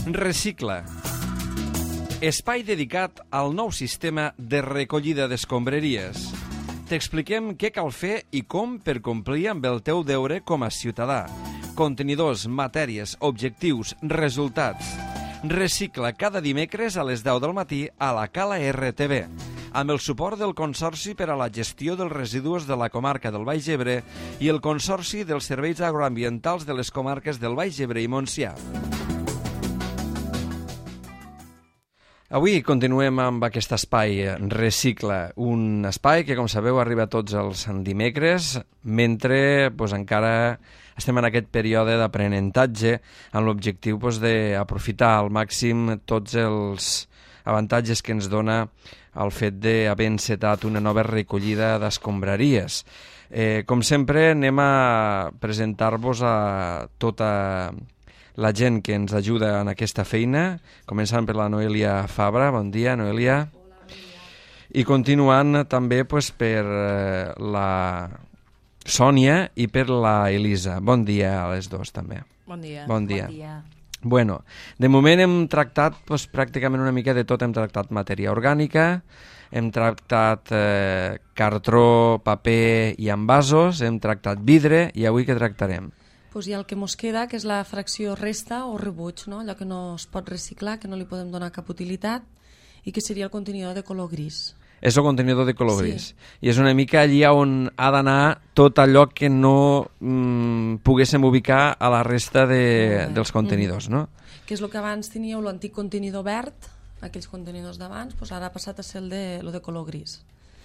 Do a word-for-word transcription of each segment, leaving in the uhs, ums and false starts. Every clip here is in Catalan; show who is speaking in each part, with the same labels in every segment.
Speaker 1: Recicla. Espai dedicat al nou sistema de recollida d'escombraries. T'expliquem què cal fer i com per complir amb el teu deure com a ciutadà. Contenidors, matèries, objectius, resultats. Recicla cada dimecres a les deu del matí a la Cala R T V, amb el suport del Consorci per a la Gestió dels Residus de la Comarca del Baix Ebre i el Consorci dels Serveis Agroambientals de les Comarques del Baix Ebre i Montsià. Avui continuem amb aquest espai Recicla, un espai que, com sabeu, arriba tots els dimecres, mentre pues, encara estem en aquest període d'aprenentatge amb l'objectiu pues, d'aprofitar al màxim tots els avantatges que ens dona el fet d'haver encetat una nova recollida d'escombraries. Eh, com sempre, anem a presentar-vos a tota la gent que ens ajuda en aquesta feina, començant per la Noelia Fabra. Bon dia, Noelia.
Speaker 2: Hola, bon dia.
Speaker 1: I continuant també pues, per eh, la Sònia i per la Elisa. Bon dia a les dues també.
Speaker 2: Bon dia.
Speaker 1: Bon dia.
Speaker 2: Bon dia.
Speaker 1: Bueno, de moment hem tractat pues, pràcticament una mica de tot. Hem tractat matèria orgànica, hem tractat eh, cartró, paper i envasos, hem tractat vidre i avui què tractarem?
Speaker 2: Pues hi ha el que mos queda, que és la fracció resta o rebuig, no? Allò que no es pot reciclar, que no li podem donar cap utilitat i que seria el contenidor de color gris.
Speaker 1: És el contenidor de color
Speaker 2: Sí.
Speaker 1: gris. I és una mica allà on ha d'anar tot allò que no mm, poguéssim ubicar a la resta de, dels contenidors, no?
Speaker 2: Que és el que abans teníeu l'antic contenidor verd, aquells contenidors d'abans, pues ara ha passat a ser el de, el de color gris.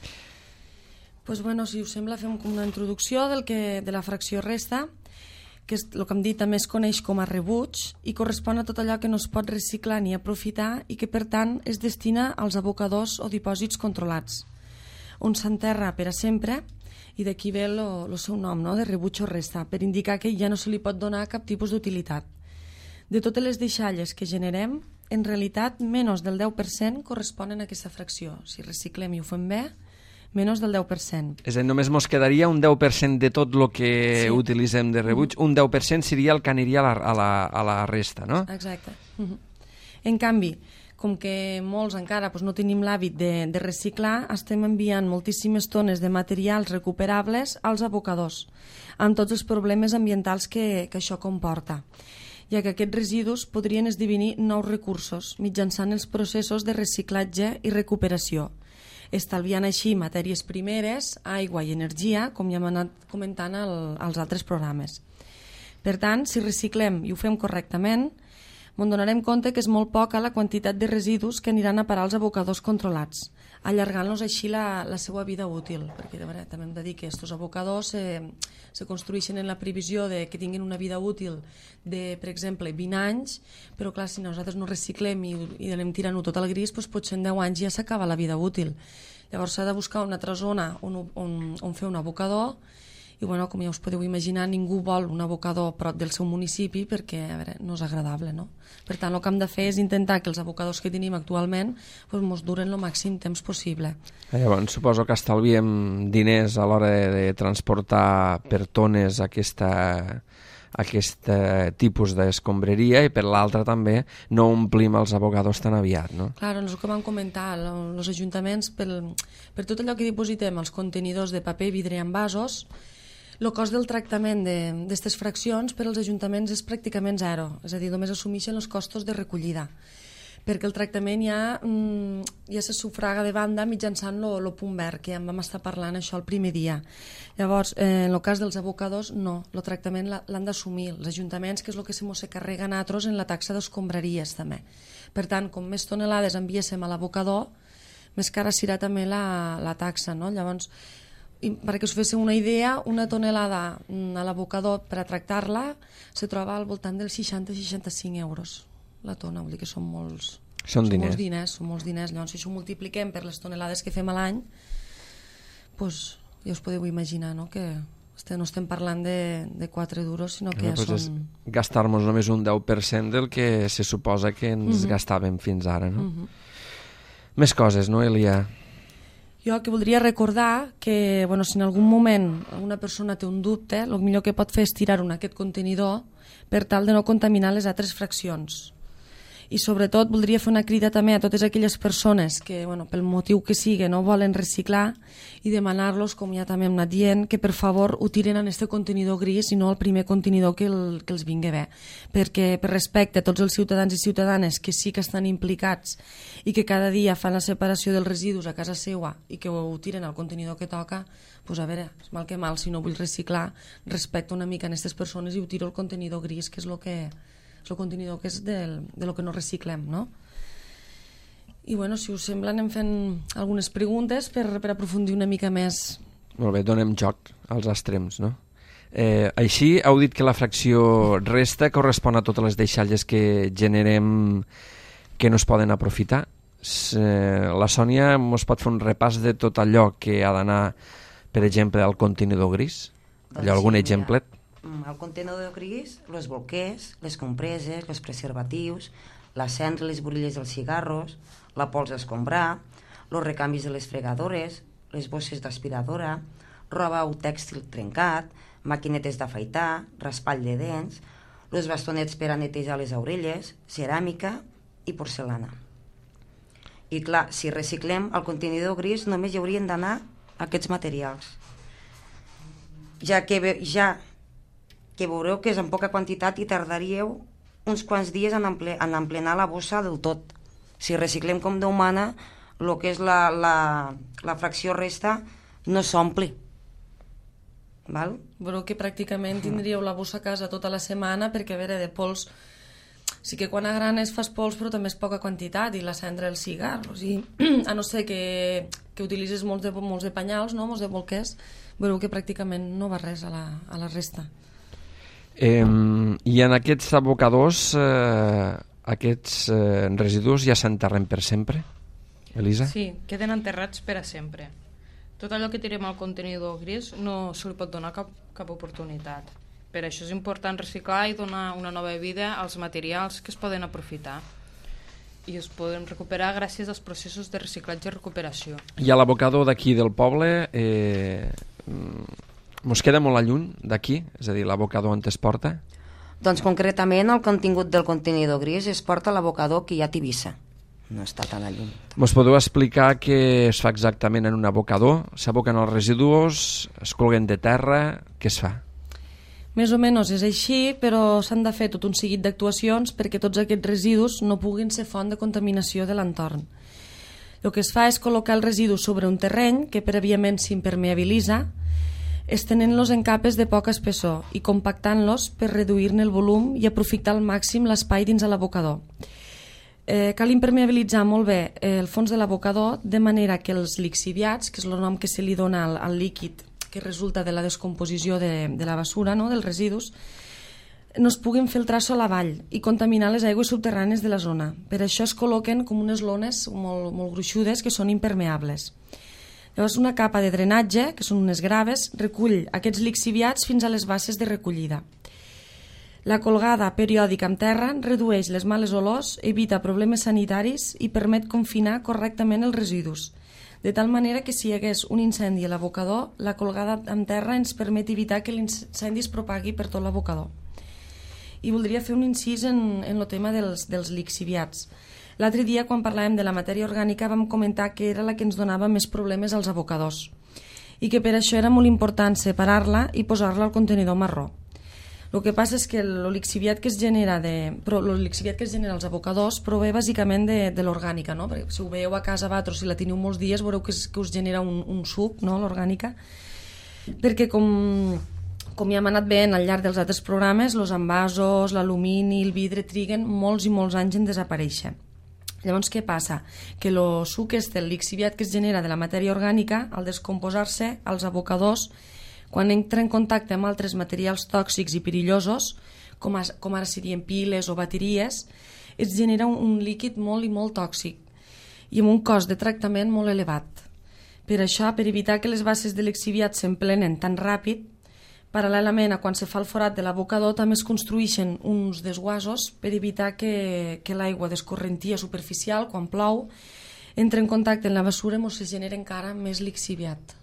Speaker 2: Pues bueno, si us sembla, fem com una introducció del que, de la fracció resta, que és el que hem dit també es coneix com a rebuig i correspon a tot allò que no es pot reciclar ni aprofitar i que per tant es destina als abocadors o dipòsits controlats, on s'enterra per a sempre, i d'aquí ve el seu nom, no? De rebuig o resta, per indicar que ja no se li pot donar cap tipus d'utilitat. De totes les deixalles que generem, en realitat menys del deu per cent corresponen a aquesta fracció. Si reciclem i ho fem bé, menys del deu per cent.
Speaker 1: És a dir, només mos quedaria un deu per cent de tot el que
Speaker 2: Sí.
Speaker 1: utilitzem de rebuig, un deu per cent seria el que aniria a la, a la, a la resta, no?
Speaker 2: Exacte. Uh-huh. En canvi, com que molts encara doncs, no tenim l'hàbit de, de reciclar, estem enviant moltíssimes tones de materials recuperables als abocadors, amb tots els problemes ambientals que, que això comporta, ja que aquests residus podrien esdevenir nous recursos mitjançant els processos de reciclatge i recuperació, estalviant així matèries primeres, aigua i energia, com ja hem anat comentant el, als altres programes. Per tant, si reciclem i ho fem correctament, ens donarem compte que és molt poca la quantitat de residus que aniran a parar als abocadors controlats, allargant-los així la, la seva vida útil, perquè de veritat, també hem de dir que aquests abocadors eh, se construeixen en la previsió de que tinguin una vida útil de, per exemple, vint anys, però clar, si nosaltres no reciclem i, i anem tirant-ho tot al gris, doncs potser en deu anys ja s'acaba la vida útil. Llavors s'ha de buscar una altra zona on, on, on fer un abocador, i bueno, com ja us podeu imaginar, ningú vol un abocador prop del seu municipi perquè a veure, no és agradable, no? Per tant, el que hem de fer és intentar que els abocadors que tenim actualment doncs, mos duren el màxim temps possible.
Speaker 1: Llavors, suposo que estalviem diners a l'hora de, de transportar per tones aquesta, aquest tipus d'escombreria i per l'altra també no omplim els abocadors tan aviat, no?
Speaker 2: Clar, és el que vam comentar, els ajuntaments, per, per tot allò que dipositem als contenidors de paper, vidre i envasos, el cost del tractament d'aquestes fraccions per als ajuntaments és pràcticament zero, és a dir, només assumeixen els costos de recollida, perquè el tractament ja, ja se sufraga de banda mitjançant el punt verd, que ja en vam estar parlant això el primer dia. Llavors, eh, en el cas dels abocadors, no, el tractament l'han d'assumir els ajuntaments, que és el que se mos se carrega a nosaltres en la taxa d'escombraries també. Per tant, com més tonelades enviéssim a l'abocador, més cara serà també la, la taxa, no? Llavors, i perquè us féssiu una idea, una tonelada a l'abocador per a tractar-la se troba al voltant dels seixanta a seixanta-cinc euros la tona, vull dir que són molts,
Speaker 1: són diners.
Speaker 2: molts diners, són molts diners. Llavors, si això ho multipliquem per les tonelades que fem a l'any, doncs ja us podeu imaginar, no?, que no estem parlant de, de quatre duros, sinó que
Speaker 1: no,
Speaker 2: ja
Speaker 1: pues
Speaker 2: són...
Speaker 1: gastar-nos només un deu per cent del que se suposa que ens uh-huh. gastàvem fins ara, no? Uh-huh. Més coses, no, Elia?
Speaker 2: Jo que voldria recordar que bueno, si en algun moment una persona té un dubte, el millor que pot fer és tirar-ho en aquest contenidor per tal de no contaminar les altres fraccions. I sobretot voldria fer una crida també a totes aquelles persones que, bueno, pel motiu que sigui, no volen reciclar i demanar-los, com ja també hem anat dient, que per favor ho tiren en este contenidor gris i no el primer contenidor que, el, que els vingui bé. Perquè per respecte a tots els ciutadans i ciutadanes que sí que estan implicats i que cada dia fan la separació dels residus a casa seva i que ho tiren al contenidor que toca, doncs a veure, és mal que mal, si no vull reciclar, respecto una mica a aquestes persones i ho tiro al contenidor gris, que és el que... és el contenidor que és del, de lo que no reciclem, no? I bueno, si us sembla anem fent algunes preguntes per, per aprofundir una mica més.
Speaker 1: Molt bé, donem joc als extrems, no? Eh, així, heu dit que la fracció resta correspon a totes les deixalles que generem que no es poden aprofitar. Eh, la Sònia ens pot fer un repàs de tot allò que ha d'anar, per exemple, al contenidor gris? Allò, algun exemplet?
Speaker 3: Al contenidor gris, els bolquers, les compreses, els preservatius, la cendra, les borilles dels cigarros, la pols a escombrar, els recanvis de les fregadores, les bosses d'aspiradora, roba o tèxtil trencat, maquinetes d'afaitar, raspall de dents, els bastonets per a netejar les orelles, ceràmica i porcelana. I clar, si reciclem al contenidor gris només hi haurien d'anar aquests materials. Ja que, ja que veureu que és en poca quantitat i tardaríeu uns quants dies en, emple, en emplenar la bossa del tot. Si reciclem com Déu mana, el que és la, la, la fracció resta no s'ompli. Val?
Speaker 2: Veureu que pràcticament tindríeu la bossa a casa tota la setmana perquè, a veure, de pols... Sí que quan agranes fas pols, però també és poca quantitat, i la cendra del cigar. O sigui, a no ser que, que utilitzes molts de, molts de penyals, no? molts de bolquers, veureu que pràcticament no va res a la, a la resta.
Speaker 1: Eh, I en aquests abocadors, eh, aquests eh, residus ja s'enterren per sempre? Elisa?
Speaker 4: Sí, queden enterrats per a sempre. Tot allò que tirem al contenidor gris no se li pot donar cap, cap oportunitat. Per això és important reciclar i donar una nova vida als materials que es poden aprofitar i es poden recuperar gràcies als processos de reciclatge i recuperació.
Speaker 1: I a l'abocador d'aquí del poble... Eh, Mos queda molt a lluny d'aquí? És a dir, l'abocador on es porta?
Speaker 3: Doncs concretament el contingut del contenidor gris es porta a l'abocador que hi ha a Tivissa. No està tan a lluny.
Speaker 1: Mos podeu explicar què es fa exactament en un abocador? S'aboquen els residus, es colguen de terra, què es fa?
Speaker 2: Més o menys és així, però s'han de fer tot un seguit d'actuacions perquè tots aquests residus no puguin ser font de contaminació de l'entorn. El que es fa és col·locar els residus sobre un terreny que prèviament s'impermeabilitza, estenent-los en capes de poca espessor i compactant-los per reduir-ne el volum i aprofitar al màxim l'espai dins de l'abocador. Eh, cal impermeabilitzar molt bé el fons de l'abocador de manera que els lixiviats, que és el nom que se li dona al, al líquid que resulta de la descomposició de, de la basura, no? dels residus, no es puguin filtrar sol avall i contaminar les aigües subterrànies de la zona. Per això es col·loquen com unes lones molt, molt gruixudes que són impermeables. Llavors una capa de drenatge, que són unes graves, recull aquests lixiviats fins a les basses de recollida. La colgada periòdica en terra redueix les males olors, evita problemes sanitaris i permet confinar correctament els residus. De tal manera que si hi hagués un incendi a l'abocador, la colgada en terra ens permet evitar que l'incendi es propagui per tot l'abocador. I voldria fer un incís en, en el tema dels, dels lixiviats. L'altre dia, quan parlàvem de la matèria orgànica, vam comentar que era la que ens donava més problemes als abocadors i que per això era molt important separar-la i posar-la al contenidor marró. El que passa és que el lixiviat que es genera de, però el lixiviat que es genera als abocadors prové bàsicament de, de l'orgànica, no? Perquè si ho veieu a casa vosaltres, si la teniu molts dies, veureu que, es, que us genera un, un suc, no? L'orgànica, perquè com, com ja hem anat veient al llarg dels altres programes, els envasos, l'alumini, el vidre triguen molts i molts anys en desaparèixer. Llavors, què passa? Que el suc este, el lixiviat que es genera de la matèria orgànica, al descomposar-se, als abocadors, quan entra en contacte amb altres materials tòxics i perillosos, com, a, com ara serien piles o bateries, es genera un, un líquid molt i molt tòxic i amb un cost de tractament molt elevat. Per això, per evitar que les basses de lixiviat s'emplenen tan ràpid, paral·lelament a quan se fa el forat de l'abocador també es construeixen uns desguassos per evitar que, que l'aigua d'escorrentia superficial, quan plou, entra en contacte amb la basura i se genera encara més lixiviat.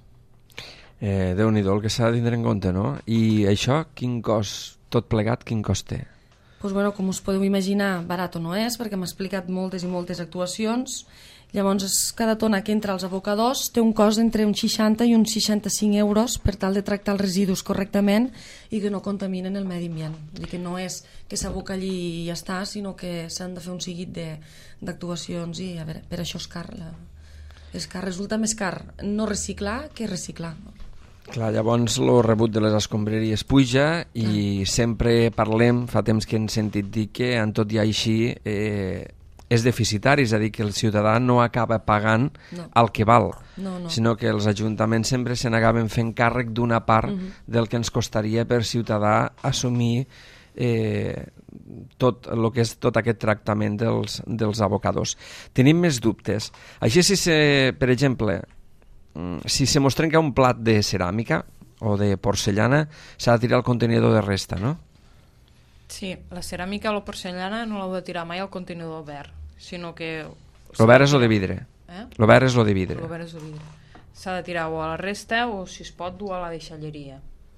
Speaker 1: Eh, Déu-n'hi-do el que s'ha de tindre en compte, no? I això, quin cost, tot plegat, quin cost té?
Speaker 2: Pues, bueno, com us podeu imaginar, barat no és, perquè m'ha explicat moltes i moltes actuacions. Llavors, cada tona que entra als abocadors té un cost entre uns seixanta i uns seixanta-cinc euros per tal de tractar els residus correctament i que no contaminen el medi ambient. Vull dir que no és que s'aboca allí i ja està, sinó que s'han de fer un seguit d'actuacions i, a veure, per això és car. La... És car, resulta més car no reciclar que reciclar.
Speaker 1: Clar, llavors el rebut de les escombraries puja i ah. sempre parlem, fa temps que hem sentit dir que en tot i així eh, és deficitari, és a dir, que el ciutadà no acaba pagant no. el que val,
Speaker 2: no, no.
Speaker 1: sinó que els ajuntaments sempre se n'acaben fent càrrec d'una part uh -huh. del que ens costaria per ciutadà assumir eh, tot el que és tot aquest tractament dels, dels abocadors. Tenim més dubtes. Així, si se, per exemple, si se mos trenca un plat de ceràmica o de porcellana, s'ha de tirar el contenidor de resta, no?
Speaker 4: Sí, la ceràmica o la porcellana no l'heu de tirar mai al contenidor verd, sinó que...
Speaker 1: El verd és el de vidre.
Speaker 4: Eh?
Speaker 1: El verd és el de vidre.
Speaker 4: El verd és el vidre. S'ha de tirar o a la resta o, si es pot, dur a la deixalleria.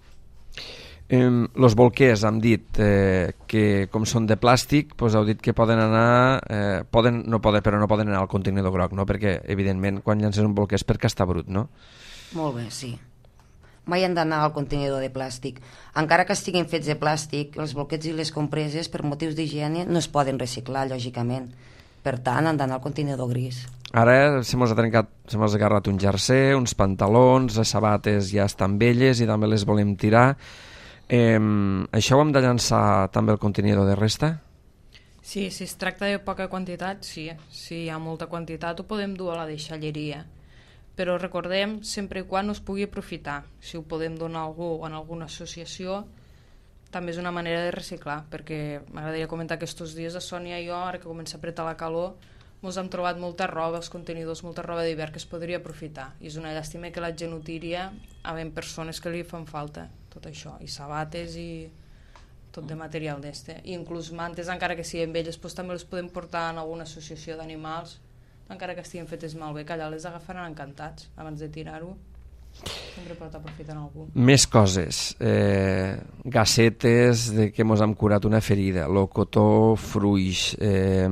Speaker 1: Eh, los bolquers han dit eh, que com són de plàstic, doncs heu dit que poden anar eh, poden, no poden, però no poden anar al contenidor groc, no? Perquè evidentment quan llences un bolquer és perquè està brut, no?
Speaker 3: Molt bé, sí. Mai han d'anar al contenidor de plàstic. Encara que estiguin fets de plàstic, els bolquets i les compreses per motius d'higiene no es poden reciclar, lògicament. Per tant, han d'anar al contenidor gris.
Speaker 1: Ara se mos ha trencat, se mos ha agarrat un jersei, uns pantalons, les sabates ja estan velles i també les volem tirar. Eh, això ho hem de llançar també al contenidor de resta?
Speaker 4: Sí, si es tracta de poca quantitat, sí. Si hi ha molta quantitat ho podem dur a la deixalleria. Però recordem, sempre i quan no es pugui aprofitar. Si ho podem donar a algú o en alguna associació, també és una manera de reciclar, perquè m'agradaria comentar que aquests dies a Sònia i jo, ara que comença a apretar la calor, ens hem trobat molta roba, els contenidors, molta roba d'hivern que es podria aprofitar. I és una llàstima que la gent ho tiri a persones que li fan falta, tot això, i sabates i tot de material d'este. I inclús mantes, encara que siguin velles, doncs també les podem portar en alguna associació d'animals, encara que estiguin fetes malbé, que allà les agafaran encantats abans de tirar-ho. Sempre pot aprofitar algú.
Speaker 1: Més coses, eh, gassetes de que mos hem curat una ferida, locotó, fruix, eh,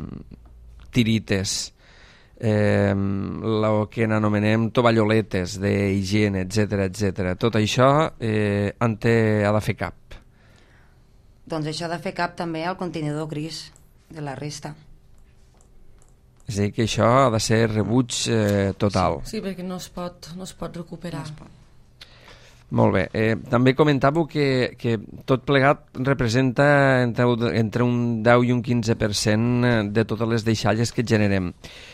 Speaker 1: tirites, eh, el que n'anomenem tovalloletes d'higiene, etcètera, etcètera. Tot això eh, en té, ha de fer cap.
Speaker 3: Doncs això ha de fer cap també al contenidor gris de la resta.
Speaker 1: És a dir, que això ha de ser rebuig eh, total.
Speaker 2: Sí, sí, perquè no es pot, no es pot recuperar. No es pot.
Speaker 1: Molt bé. Eh, també comentàveu que, que tot plegat representa entre, entre un deu i un quinze per cent de totes les deixalles que generem.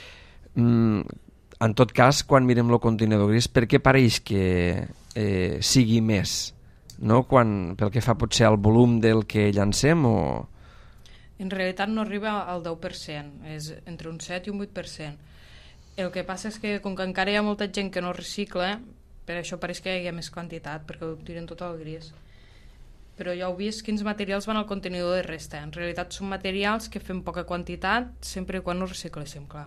Speaker 1: Mm, en tot cas, quan mirem el contenidor gris, per què pareix que eh, sigui més? No? Quan, pel que fa potser al volum del que llancem o...
Speaker 4: En realitat no arriba al deu per cent, és entre un set i un vuit per cent. El que passa és que, com que encara hi ha molta gent que no recicla, per això pareix que hi ha més quantitat, perquè ho tiren tot al gris. Però ja heu vist quins materials van al contenidor de resta. En realitat són materials que fem poca quantitat, sempre i quan no recicléssim, clar.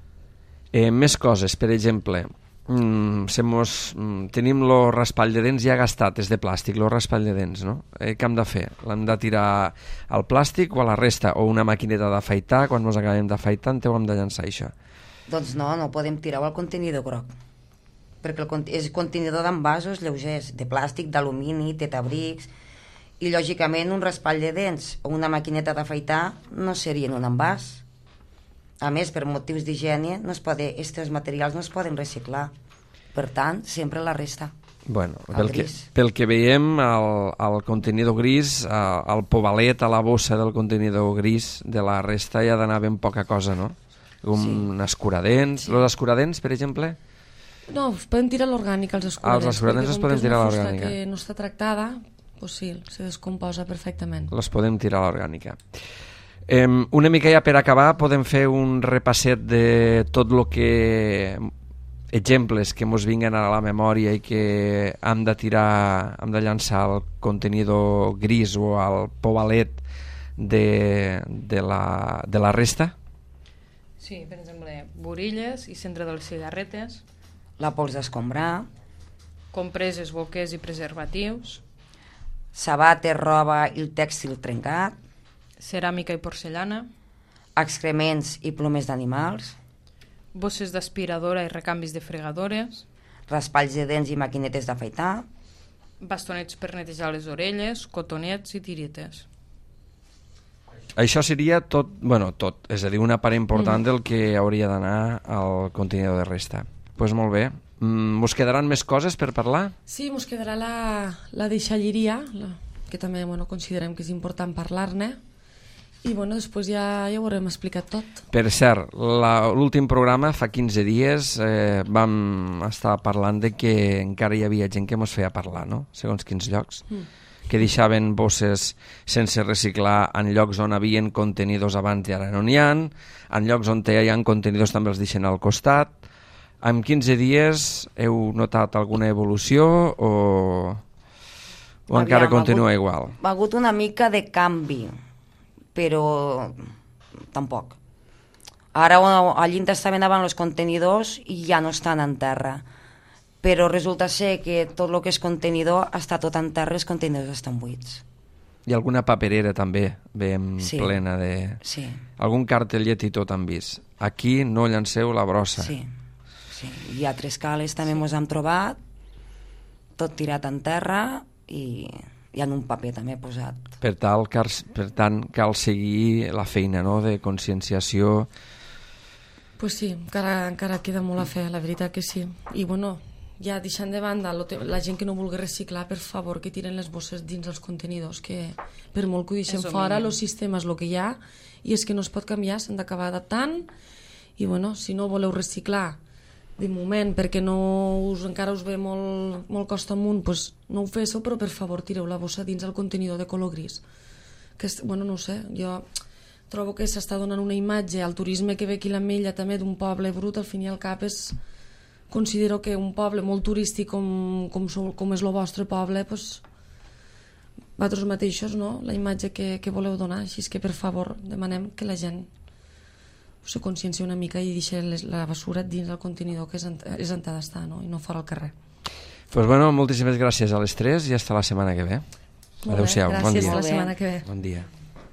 Speaker 1: Eh, més coses, per exemple, mm, se mos, mm, tenim el raspall de dents ja gastat, és de plàstic, el raspall de dents, no? Eh, què hem de fer? L'hem de tirar al plàstic o a la resta? O una maquineta d'afaitar, quan ens acabem d'afaitar, en ho hem de llançar, això?
Speaker 3: Doncs no, no podem tirar-ho al contenidor groc, perquè el, és contenidor d'envasos lleugers, de plàstic, d'alumini, tetabrics, i lògicament un raspall de dents o una maquineta d'afaitar no serien un envàs. A més, per motius d'higiene, no es pode, aquests materials no es poden reciclar. Per tant, sempre la resta.
Speaker 1: Bueno, pel que, pel que veiem, el, el contenidor gris, el povalet a la bossa del contenidor gris, de la resta hi ha d'anar ben poca cosa, no? Un sí. escuradents. Sí. Els escuradents, per exemple?
Speaker 2: No, es poden tirar l'orgànica, els escuradents.
Speaker 1: Els escuradents es poden tirar a l'orgànica.
Speaker 2: Que no està tractada, doncs sí, se descomposa perfectament.
Speaker 1: Les podem tirar a l'orgànica. Eh, una mica ja per acabar podem fer un repasset de tot el que exemples que ens vinguen a la memòria i que hem de tirar, hem de llançar al contenidor gris o al povalet de, de, la, de la resta.
Speaker 4: Sí, per exemple, borilles i centre de les cigarretes,
Speaker 3: la pols d'escombrar,
Speaker 4: compreses, bolquers i preservatius,
Speaker 3: sabates, roba i el tèxtil trencat,
Speaker 4: ceràmica i porcellana,
Speaker 3: excrements i plomes d'animals,
Speaker 4: bosses d'aspiradora i recanvis de fregadores,
Speaker 3: raspalls de dents i maquinetes d'afaitar,
Speaker 4: bastonets per netejar les orelles, cotonets i tiretes.
Speaker 1: Això seria tot, bueno, tot, és a dir, una part important mm. del que hauria d'anar al contenidor de resta. Doncs pues molt bé. Mm, us quedaran més coses per parlar?
Speaker 2: Sí, us quedarà la, la deixalleria, la, que també bueno, considerem que és important parlar-ne, i bueno, després ja, ja ho haurem explicat tot.
Speaker 1: Per cert, l'últim programa, fa quinze dies, eh, vam estar parlant de que encara hi havia gent que mos feia parlar, no? Segons quins llocs. Mm. Que deixaven bosses sense reciclar en llocs on havien contenidors abans i ara no n'hi ha, en llocs on hi ha contenidors també els deixen al costat. En quinze dies heu notat alguna evolució o, o Aviam, encara continua
Speaker 3: ha hagut,
Speaker 1: igual?
Speaker 3: Ha hagut una mica de canvi, però tampoc. Ara allí estaven davant els contenidors i ja no estan en terra. Però resulta ser que tot el que és contenidor està tot en terra, els contenidors estan buits.
Speaker 1: I alguna paperera també veiem sí. plena de...
Speaker 3: Sí.
Speaker 1: Algun cartellet i tot han vist. Aquí no llanceu la brossa.
Speaker 3: Sí. Sí. Hi ha tres cales, també ens hem trobat, tot tirat en terra i hi ha un paper també posat.
Speaker 1: Per, tal, car, per tant, cal seguir la feina, no?, de conscienciació.
Speaker 2: Pues sí, encara, encara queda molt a fer, la veritat que sí. I bueno, ja deixant de banda la gent que no vulgui reciclar, per favor, que tiren les bosses dins els contenidors, que per molt que ho deixem fora, el sistema és el que hi ha i és que no es pot canviar, s'han d'acabar adaptant. I bueno, si no voleu reciclar de moment, perquè no us, encara us ve molt, molt costa amunt, pues no ho féssiu, però per favor tireu la bossa dins el contenidor de color gris. Que, bueno, no ho sé, jo trobo que s'està donant una imatge al turisme que ve aquí a l'Ametlla també d'un poble brut, al fin i al cap és... Considero que un poble molt turístic com, com, com és el vostre poble, pues, vosaltres mateixos, no?, la imatge que, que voleu donar, així que per favor demanem que la gent se consciencia una mica i deixi les, la basura dins el contenidor que és, és on ha d'estar, no?, i no fora al carrer.
Speaker 1: Pues bueno, moltíssimes gràcies a les tres i hasta la setmana que ve. Adéu-siau, bon dia.
Speaker 2: Gràcies, a la setmana que ve.
Speaker 1: Bon dia.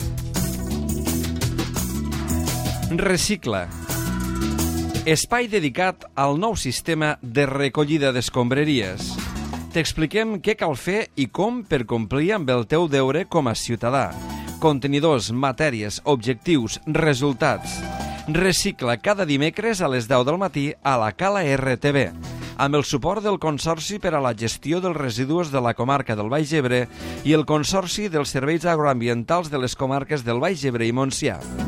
Speaker 1: Recicla. Espai dedicat al nou sistema de recollida d'escombraries. T'expliquem què cal fer i com per complir amb el teu deure com a ciutadà. Contenidors, matèries, objectius, resultats. Recicla cada dimecres a les deu del matí a la Cala R T V, amb el suport del Consorci per a la Gestió dels Residus de la comarca del Baix Ebre i el Consorci dels Serveis Agroambientals de les comarques del Baix Ebre i Montsià.